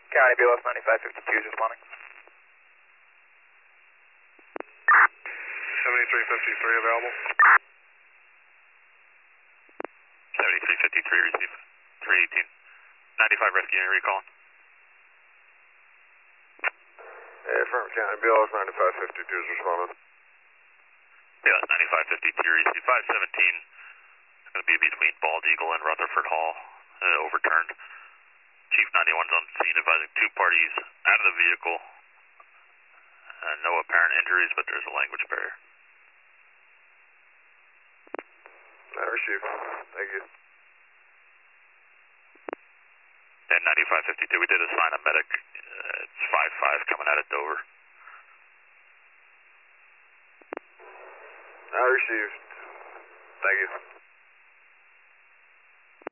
County BLS 9552 is responding. 7353 available. 7353 receive. 318. 95 rescue unit recalling. Affirmative, County BLS 9552 is responding. BLS 9552 receive. 517 is going to be between Bald Eagle and Rutherford Hall. Overturned. Chief 91's on scene advising two parties out of the vehicle. No apparent injuries, but there's a language barrier. I received. Thank you. And 9552, we did assign a medic. It's 5-5 coming out of Dover. I received. Thank you.